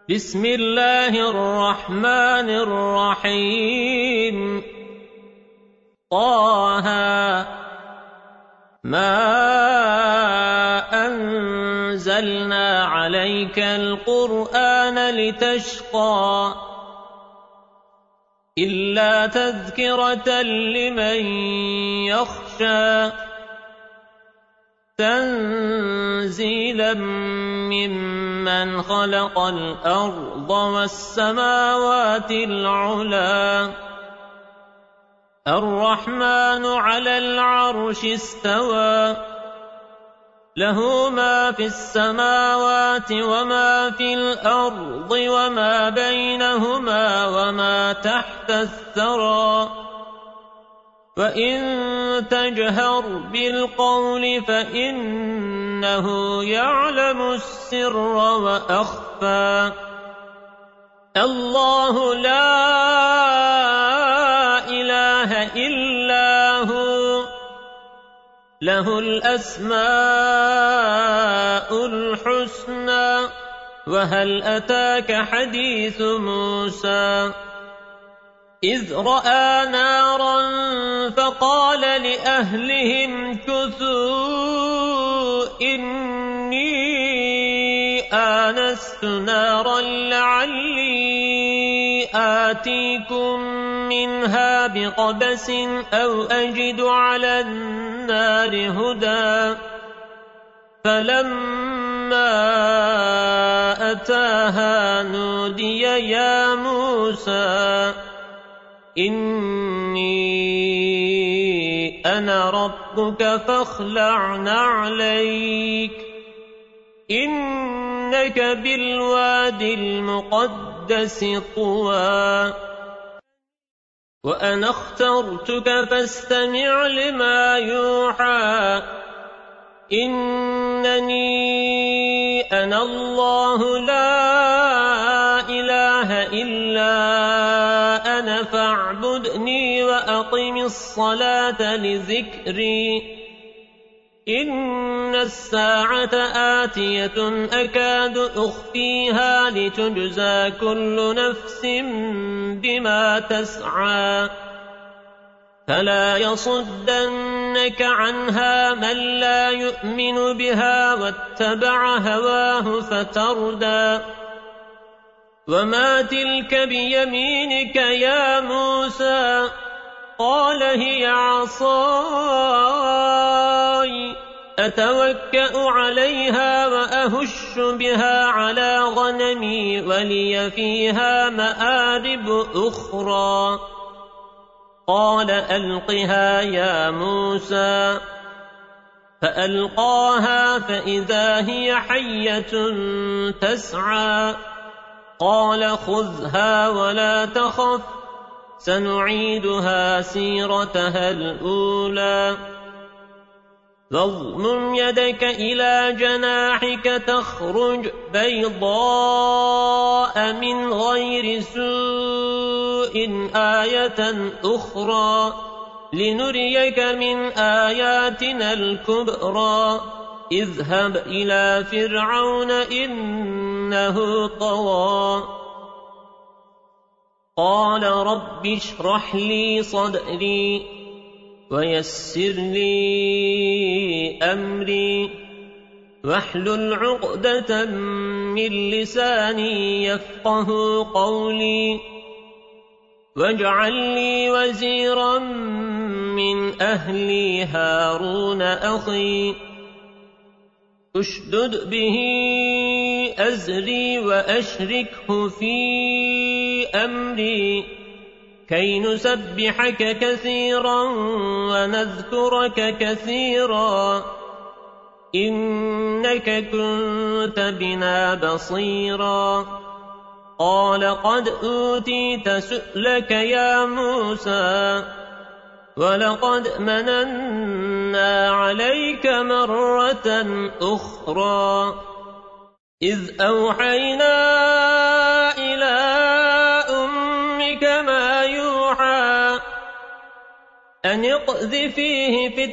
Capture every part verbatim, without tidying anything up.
بسم الله الرحمن الرحيم طه ما أنزلنا عليك القرآن لتشقى إلا تذكرة لمن يخشى تنزيلا ممن خلق الأرض والسماوات العلى الرحمن على العرش استوى له ما في السماوات وما في الأرض وما بينهما وما تحت الثرى وإن تجهر بالقول فإنه يعلم السر وأخفى الله لا إله إلا هو له الأسماء الحسنى وهل أتاك حديث موسى إذ رأى نارا فقال لأهلهم كثوا إني آنست نارا لعلي آتيكم منها بقبس أو أجد على النار هدى فلما أتاها نودي يا موسى إني أنا ربك فاخلع نعليك إنك بالوادي المقدس طوى وأنا اخترتك فاستمع لما يوحى إنني أنا الله لا إله إلا أنا فاعبدني وأقم الصلاة لذكري إن الساعة آتية أكاد أخفيها لتجزى كل نفس بما تسعى فلا يصدنك عنها من لا يؤمن بها واتبع هواه فتردى وما تلك بيمينك يا موسى قال هي عصاي أتوكأ عليها وأهش بها على غنمي ولي فيها مآرب أخرى قال ألقها يا موسى فألقاها فإذا هي حية تسعى قال خذها ولا تخف سنعيدها سيرتها الأولى واضمم يدك إلى جناحك تخرج بيضاء من غير سوء آية أخرى لنريك من آياتنا الكبرى اذهب إلى فرعون إنه طغى قال رب اشرح لي صدري ويسر لي أمري واحلل عقدة من لساني يفقه قولي واجعل لي وزيرا من أهلي هارون أخي اشدد به أزري وأشركه في أمري كي نسبحك كثيرا ونذكرك كثيرا إنك كنت بنا بصيرا قال قد أوتيت سؤلك يا موسى ولقد مننا عليك مرة أخرى إذ أوحينا إلى أمك ما يوحى أن اقذفيه في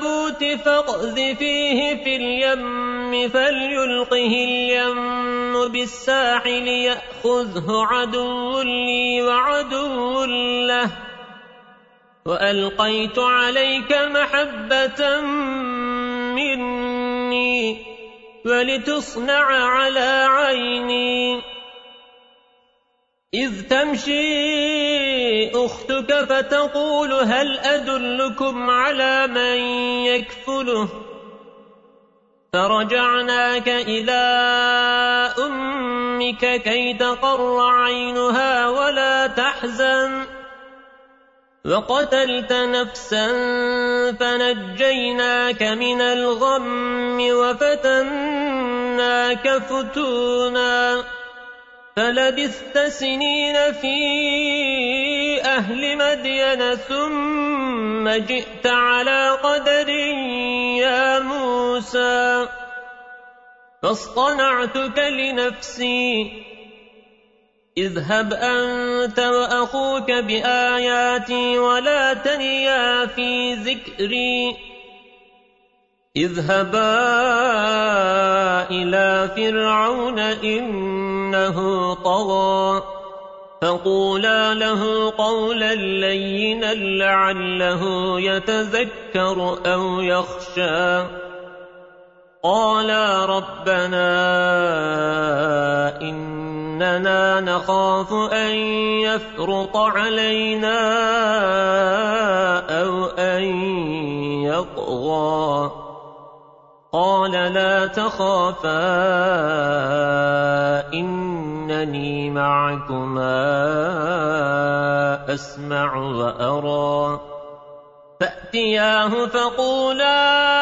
التابوت فاقذفيه في اليم فليلقه اليم بالساحل يأخذه عدو لي وعدو له وألقيت عليك محبة مني ولتصنع على عيني إذ تمشي أختك فتقول هل أدلكم على من يكفله فرجعناك إلى أمك كي تقر عينها ولا تحزن وقتلت نفسا فنجيناك من الغم وفتناك فتونا فلبثت سنين في أهل مدين ثم جئت على قدر يا موسى فاصطنعتك لنفسي اذهب أنت وأخوك بآياتي ولا تنيا في ذكري اذهبا إلى فرعون إنه طغى فقولا له قولا لينا لعله يتذكر أو يخشى قالا ربنا إننا نخاف أن يفرط علينا أو أن يطغى قال لا تخافا إنني معكما أسمع وأرى فأتياه فقولا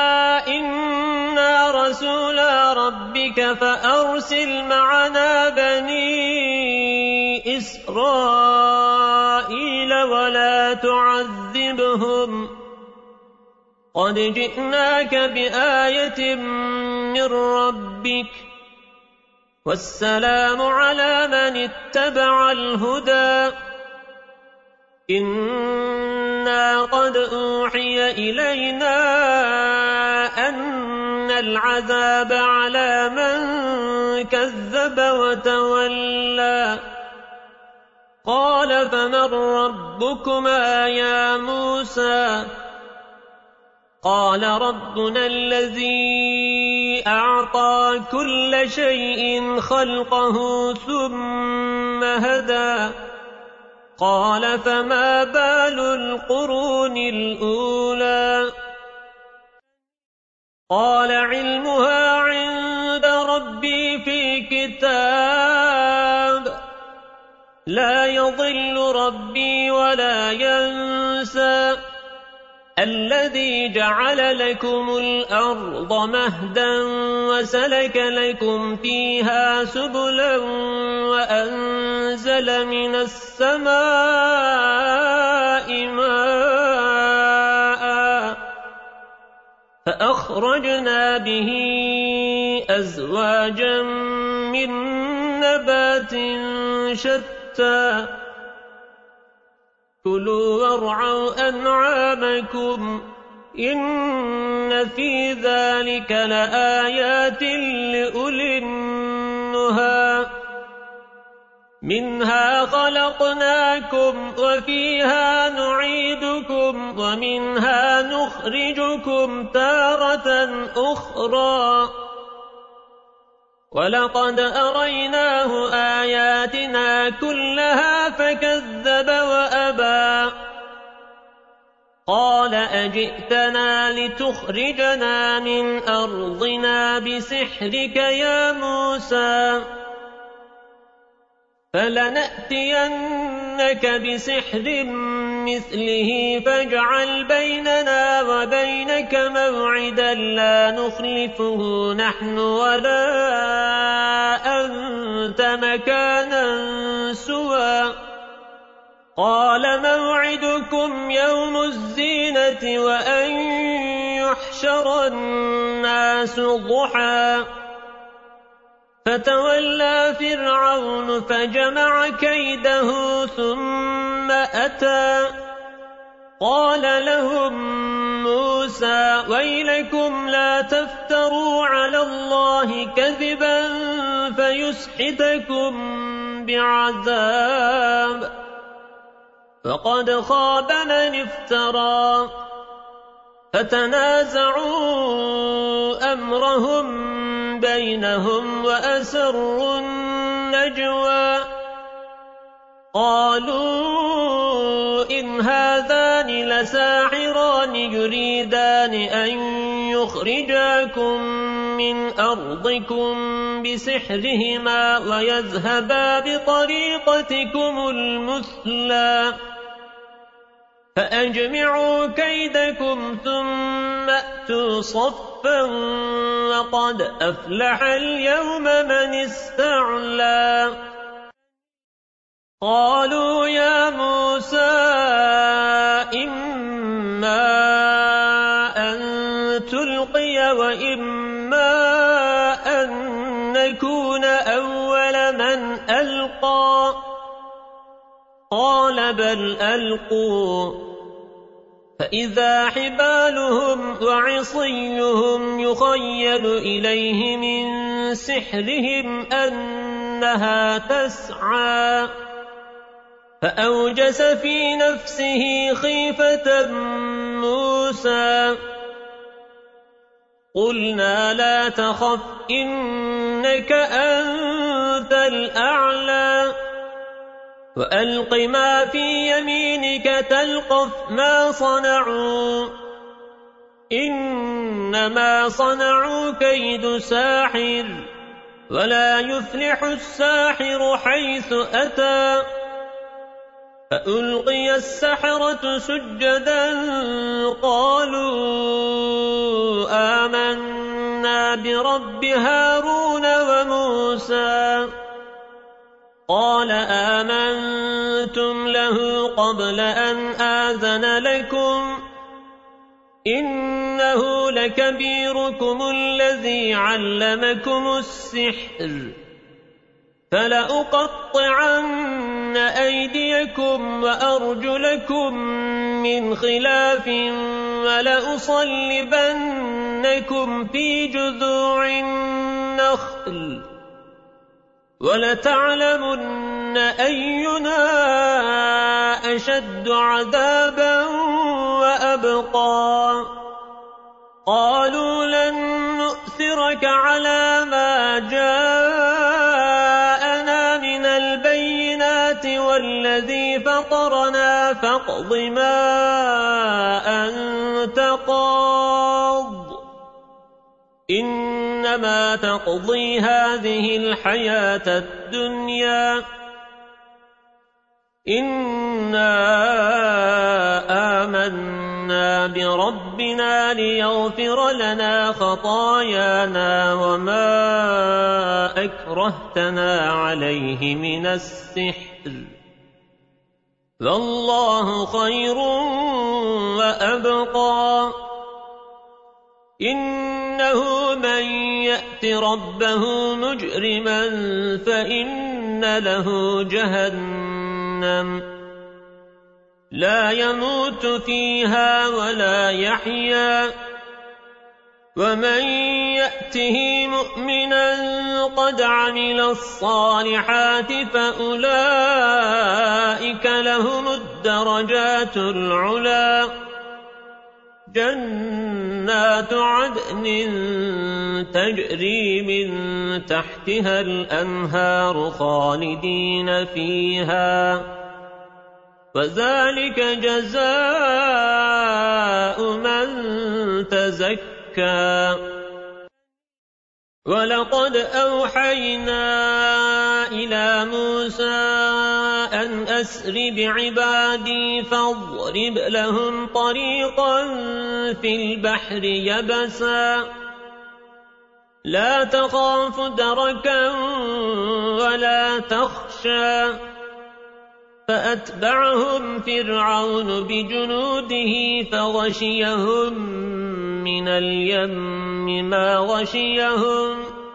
إنا رسولا ربك فأرسل معنا بني إسرائيل ولا تعذبهم قد جئناك بآية من ربك والسلام على من اتبع الهدى إنا قد أوحي إلينا أن العذاب على من كذب وتولى قال فمن ربكما يا موسى قال ربنا الذي أعطى كل شيء خلقه ثم هدى قال فما بال القرون الأولى قال علمها عند ربي في كتاب لا يضل ربي ولا ينسى الذي جعل لكم الأرض مهدا وسلك لكم فيها سبلا وأنزل من السماء ماء فأخرجنا به أزواجا من نبات شتى كلوا وارعوا أنعامكم إن في ذلك لآيات لأولي النهى منها خلقناكم وفيها نعيدكم ومنها نخرجكم تارة أخرى ولقد أريناه آياتنا كلها فكذب وأبى قال أجئتنا لتخرجنا من أرضنا بسحرك يا موسى فلنأتينك بسحر مثله فاجعل بيننا وبينك موعدا لا نخلفه نحن ولا أنت مكانا سوى قال موعدكم يوم الزينة وأن يحشر الناس ضحى فتولى فرعون فجمع كيده ثم أتى قال لهم موسى موسى ويلكم لا تفتروا على الله كذبا فيسحتكم بعذاب فقد خاب من افترى فتنازعوا أمرهم بينهم وأسروا النجوى قالوا إن هذان لساحران يريدان أن يخرجاكم من أرضكم بسحرهما ويذهبا بطريقتكم المثلى فأجمعوا كيدكم ثم أتوا صفا وقد أفلح اليوم من استعلى قالوا يا موسى إما أن تلقي وإما أن نكون أول من ألقى قال بل ألقوا فإذا حبالهم وعصيهم يخيل إليه من سحرهم أنها تسعى فأوجس في نفسه خيفة موسى قلنا لا تخف إنك أنت الأعلى وألق ما في يمينك تلقف ما صنعوا إنما صنعوا كيد ساحر ولا يفلح الساحر حيث أتى فألقي السحرة سجدا قالوا آمنا برب هارون وموسى قال آمنتم له قبل أن آذن لكم إنه لكبيركم الذي علمكم السحر فلأقطعن أيديكم وأرجلكم من خلاف ولأصلبنكم في جذوع النخل ولتعلمن أينا أشد عذابا وأبقى قالوا لن نؤثرك على ما جاءنا من البينات والذي فطرنا فاقض ما أنت قاض إنما تقضي هذه الحياة الدنيا إنا آمنا بربنا ليغفر لنا خطايانا وما أكرهتنا عليه من السحر والله خير وأبقى إنه من يأت ربه مجرما فإن له جهنم لا يموت فيها ولا يحيا ومن يأته مؤمنا قد عمل الصالحات فأولئك لهم الدرجات العلى جنات عدن تجري من تحتها الأنهار خالدين فيها وذلك جزاء من تزكى ولقد أوحينا إلى موسى أن أسر بعبادي فاضرب لهم طريقا في البحر يبسا لا تخاف دركا ولا تخشى فأتبعهم فرعون بجنوده فغشيهم من اليم ما غشيهم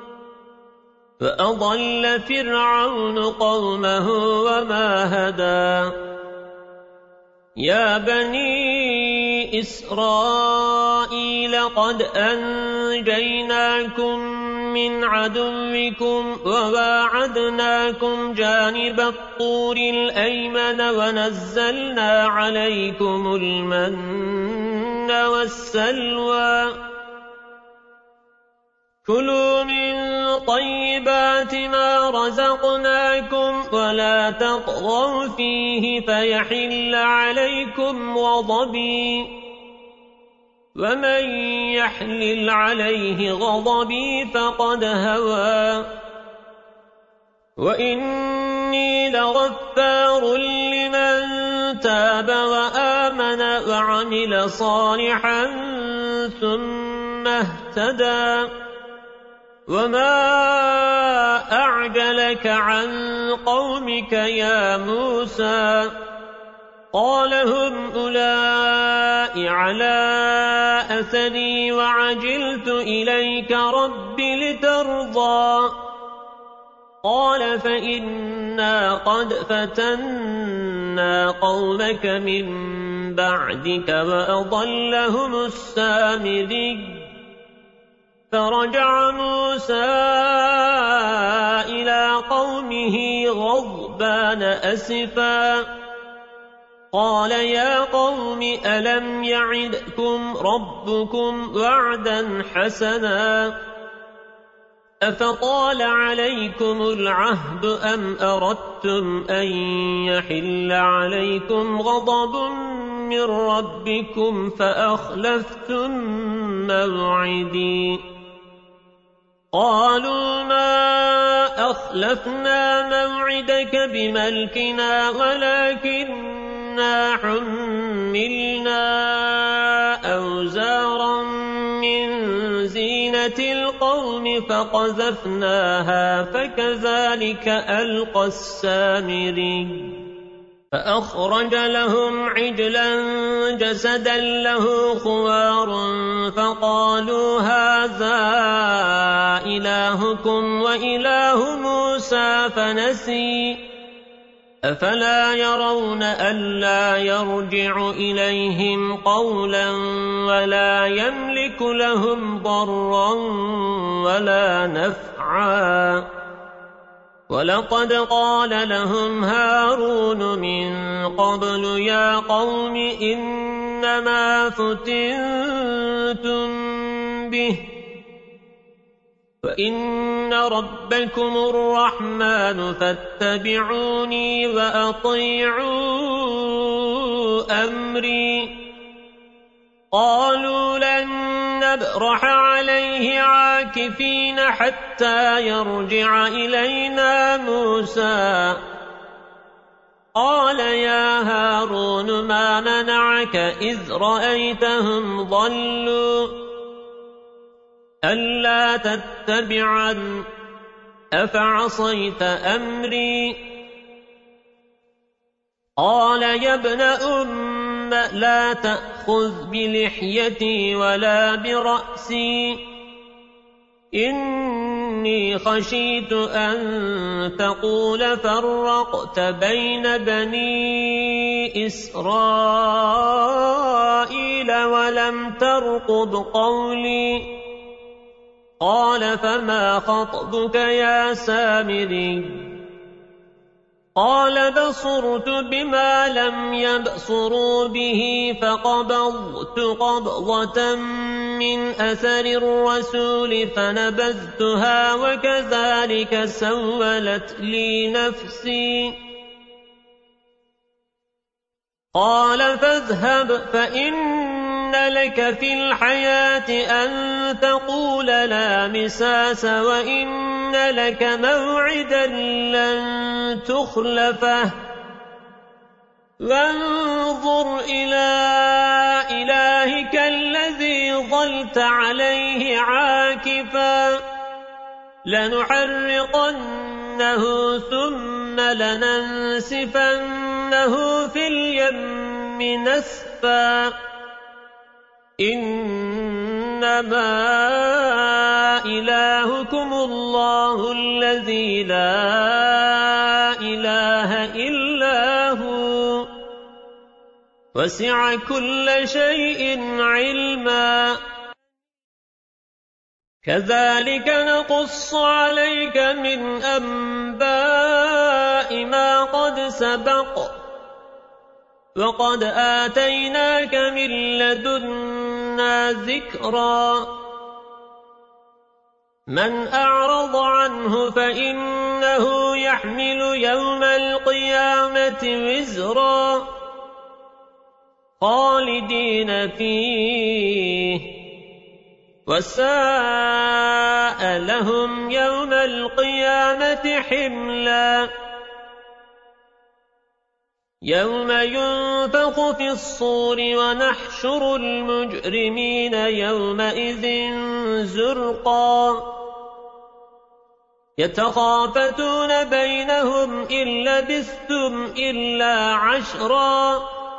فأضل فرعون قومه وما هدى يا بني إسرائيل قد أنجيناكم من عدوكم وواعدناكم جانب الطور الأيمن ونزلنا عليكم المن والسلوى كلوا من طيبات ما رزقناكم ولا تطغوا فيه فيحل عليكم غضبي ومن يحلل عليه غضبي فقد هوى وإني لغفار لمن تاب وآمن وعمل صالحا ثم اهتدى وما أعجلك عن قومك يا موسى قال هم أولئك على أثري وعجلت إليك رب لترضى قال فإنا قد فتنا قومك من بعدك وأضلهم السامري فرجع موسى إلى قومه غضبان أسفا قال يا قوم ألم يعدكم ربكم وعدا حسنا أفطال عليكم العهد أم أردتم أن يحل عليكم غضب من ربكم فأخلفتم موعدي قالوا ما أخلفنا موعدك بملكنا ولكننا حملنا أوزارا من زينة القوم فقذفناها فكذلك ألقى السامري فأخرج لهم عجلا جسدا له خوار فقالوا هذا إلهكم وإله موسى فنسي أفلا يرون ألا يرجع إليهم قولا ولا يملك لهم ضرا ولا نفعا ولقد قال لهم هارون من قبل يا قوم إنما فتنتم به وإن ربكم الرحمن فاتبعوني وأطيعوا أمري قالوا لن نبرح عليه عاكفين حتى يرجع إلينا موسى قال يا هارون ما منعك إذ رأيتهم ضلوا ألا تتبعن أفعصيت أمري قال يا ابن أم لا تأخذ بلحيتي ولا برأسي إني خشيت أن تقول فرقت بين بني إسرائيل ولم ترقب قولي قال فما خطبك يا سامري قال بصرت بما لم يبصروا به فقبضت قبضة من أثر الرسول فنبذتها وكذلك سولت لي نفسي قال فاذهب فإن لك في الحياة أن تقول لا مساس وإن لك موعدا لن تخلفه وانظر إلى إلهك الذي ظلت عليه عاكفا لنحرقنه ثم لننسفنه في اليم نسفا إنما إلهكم الله الذي لا إله إلا هو وسع كل شيء علما كذلك نقص عليك من أنباء ما قد سبق وقد آتيناك من لدنا ذكرا من أعرض عنه فإنه يحمل يوم القيامة وزرا خالدين فيه وساء لهم يوم القيامة حملا يوم ينفخ في الصور ونحشر المجرمين يومئذ زرقا يتخافتون بينهم إن لبثتم إلا عشرا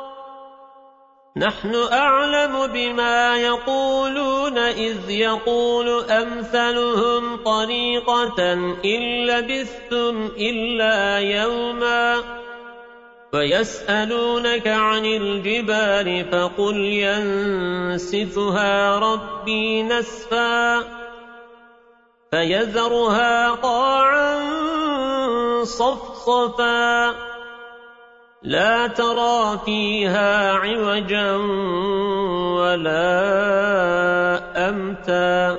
نحن أعلم بما يقولون إذ يقول أمثلهم طريقة إن لبثتم إلا يوما ويسألونك عن الجبال فقل ينسفها ربي نسفا فيذرها قاعا صفصفا لا ترى فيها عوجا ولا أمتا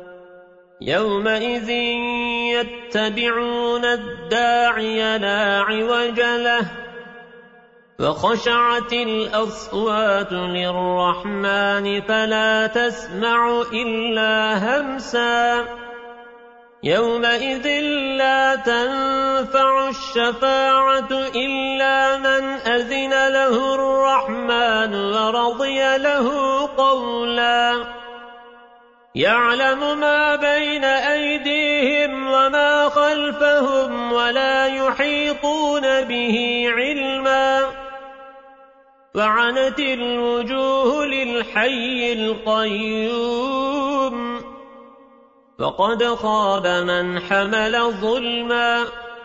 يومئذ يتبعون الداعي لا عوج له وخشعت الأصوات للرحمن فلا تسمع إلا همسا يومئذ لا تنفع الشفاعة إلا من أذن له الرحمن ورضي له قولا يعلم ما بين أيديهم وما خلفهم ولا يحيطون به علما وعنت الوجوه للحي القيوم وقد خاب من حمل ظلما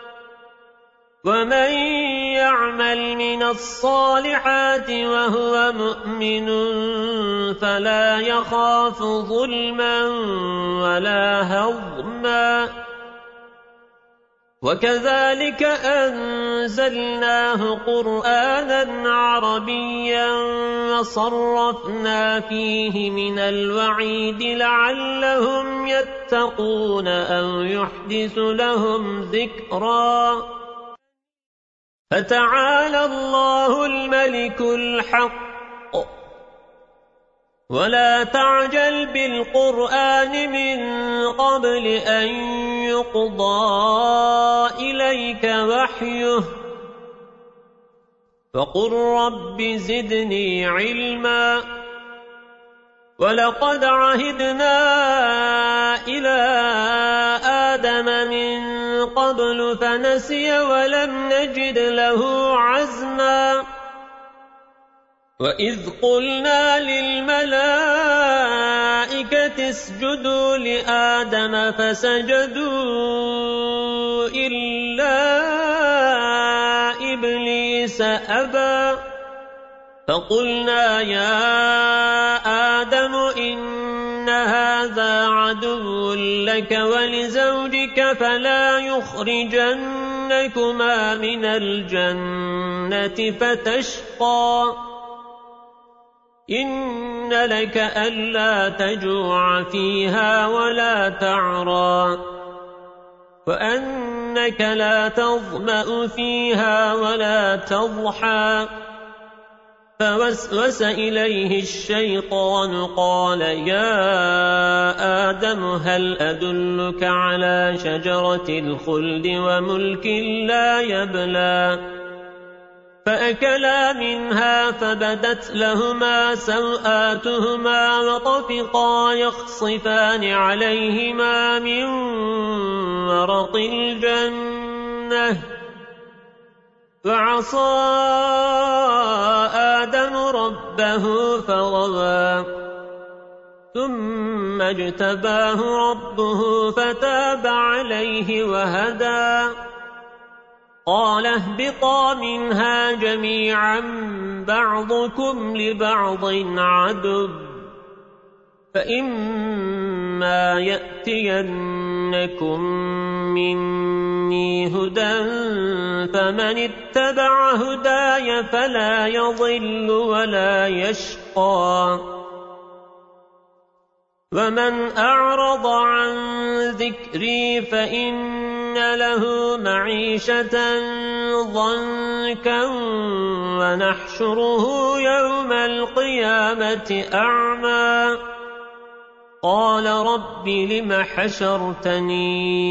ومن يعمل من الصالحات وهو مؤمن فلا يخاف ظلما ولا هضما وكذلك أنزلناه قرآنا عربيا وصرفنا فيه من الوعيد لعلهم يتقون أو يحدث لهم ذكرا فتعالى الله الملك الحق ولا تعجل بالقرآن من قبل أن يقضى إليك وحيه فقل رب زدني علما ولقد عهدنا إلى آدم من قبل فنسي ولم نجد له عزما وإذ قلنا للملائكة اسجدوا لآدم فسجدوا إلا إبليس أبى فقلنا يا آدم إن هذا عدو لك ولزوجك فلا يخرجنكما من الجنة فتشقى إن لك ألا تجوع فيها ولا تعرى وأنك لا تظمأ فيها ولا تضحى فوسوس إليه الشيطان قال يا آدم هل أدلك على شجرة الخلد وملك لا يبلى فأكلا منها فبدت لهما سوآتهما وطفقا يخصفان عليهما من ورق الجنة وعصى آدم ربه فغوى ثم اجتباه ربه فتاب عليه وهدى قال اهبطا منها جميعا بعضكم لبعض عدو فإما يأتينكم مني هدى فمن اتبع هداي فلا يضل ولا يشقى ومن أعرض عن ذكري فإن له معيشة ضنكا ونحشره يوم القيامة أعمى قال رب لم حشرتني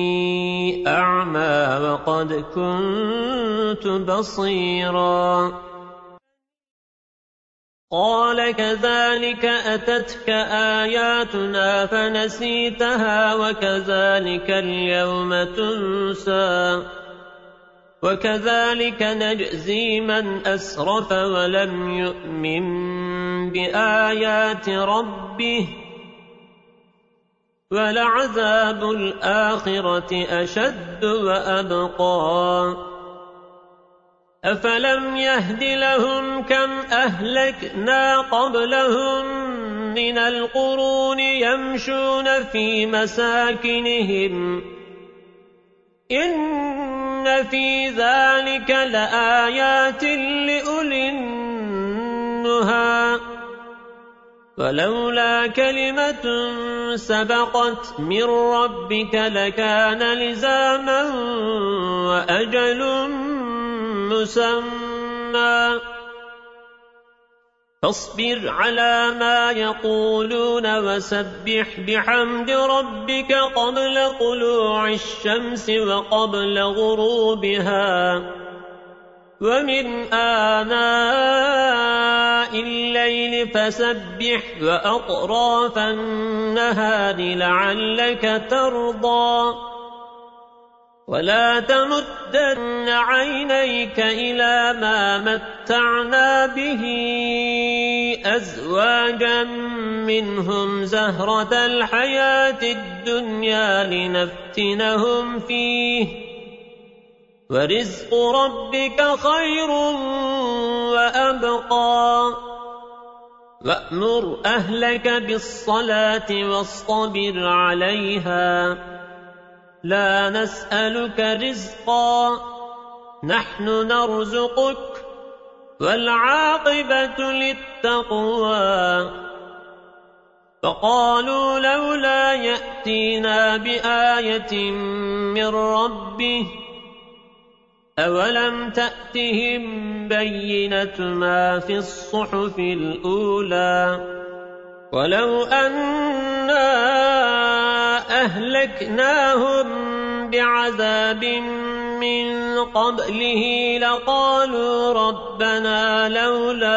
أعمى وقد كنت بصيرا قال كذلك أتتك آياتنا فنسيتها وكذلك اليوم تنسى وكذلك نجزي من أسرف ولم يؤمن بآيات ربه ولعذاب الآخرة أشد وأبقى أفلم يهد لهم كم أهلكنا قبلهم من القرون يمشون في مساكنهم إن في ذلك لآيات لأولي النهى ولولا كلمة سبقت من ربك لكان لزاما وأجل مسمى فاصبر على ما يقولون وسبح بحمد ربك قبل طلوع الشمس وقبل غروبها ومن آناء الليل فسبح وأطراف النهار لعلك ترضى ولا تمدن عينيك إلى ما متعنا به أزواجا منهم زهرة الحياة الدنيا لنفتنهم فيه ورزق ربك خير وأبقى وأمر أهلك بالصلاة واصطبر عليها لا نسألك رزقا نحن نرزقك والعاقبة للتقوى فقالوا لولا يأتينا بآية من ربه أولم تأتهم بينة ما في الصحف الأولى ولو أنا أهلكناهم بعذاب من قبله لقالوا ربنا لولا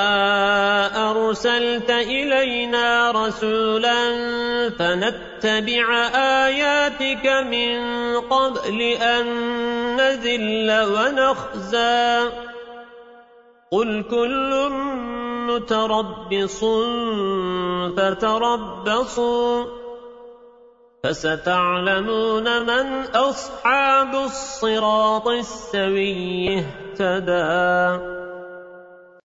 أرسلت إلينا رسولا فنتبع آياتك من قبل أن نذل ونخزى قل كل متربص فتربصوا فستعلمون من أصحاب الصراط السوي اهتدى